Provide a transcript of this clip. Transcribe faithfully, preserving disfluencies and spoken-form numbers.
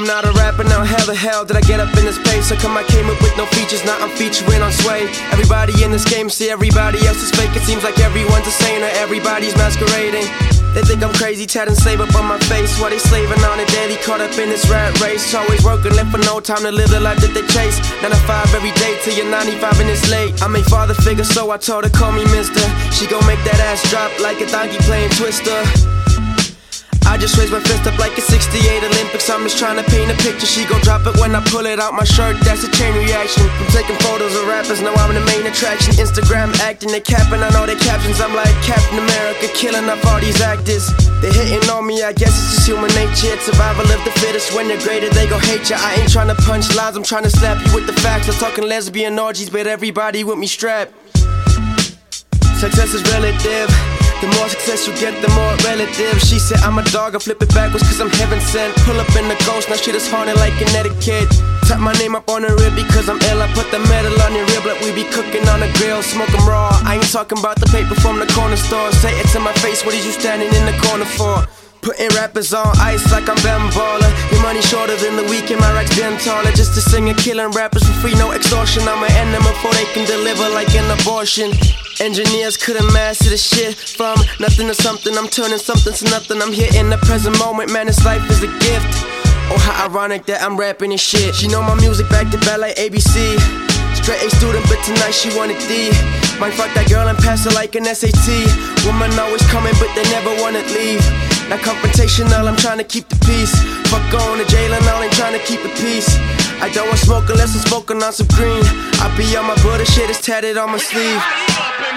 I'm not a rapper now, how the hell did I get up in this pace? How come I came up with no features, now I'm featuring on Sway? Everybody in this game see everybody else is fake. It seems like everyone's a saint or everybody's masquerading. They think I'm crazy, tatting slave up on my face while they slaving on it daily, caught up in this rat race. Always working, left for no time to live the life that they chase. Nine to five every day till you're ninety-five and it's late. I'm a father figure, so I told her call me mister. She gon' make that ass drop like a donkey playing Twister. I just raised my fist up like a sixty-eight Olympics. I'm just trying to paint a picture. She gon' drop it when I pull it out my shirt. That's a chain reaction. I'm taking photos of rappers, now I'm the main attraction. Instagram acting, they capping, I know they captions. I'm like Captain America, killing off all these actors. They hating on me, I guess it's just human nature. It's survival of the fittest. When they're greater, they gon' hate ya. I ain't trying to punch lines, I'm trying to slap you with the facts. I'm talking lesbian orgies, but everybody with me strapped. Success is relative. The more success you get, the more relative. She said I'm a dog, I flip it backwards cause I'm heaven sent. Pull up in the ghost, now shit is haunted like Connecticut. Tap my name up on the rib because I'm ill. I put the metal on your rib like we be cooking on a grill. Smoke 'em raw, I ain't talking about the paper from the corner store. Say it to my face, what is you standing in the corner for? Putting rappers on ice like I'm Ben Baller. Your money shorter than the weekend, my racks been taller. Just to sing and killing rappers for free, no extortion. I'm an enemy before they can deliver like an abortion. Engineers couldn't master the shit. From nothing to something, I'm turning something to nothing. I'm here in the present moment, man, this life is a gift. Oh, how ironic that I'm rapping and shit. She know my music back to back like A B C. Straight A student, but tonight she wanted D. Might fuck that girl and pass her like an S A T. Women always coming, but they never wanna leave. Not confrontational, I'm trying to keep the peace. Fuck going to jail and all, ain't trying to keep the peace. I don't want smoke unless I'm smoking on some green. I be on my butter, shit is tatted on my sleeve.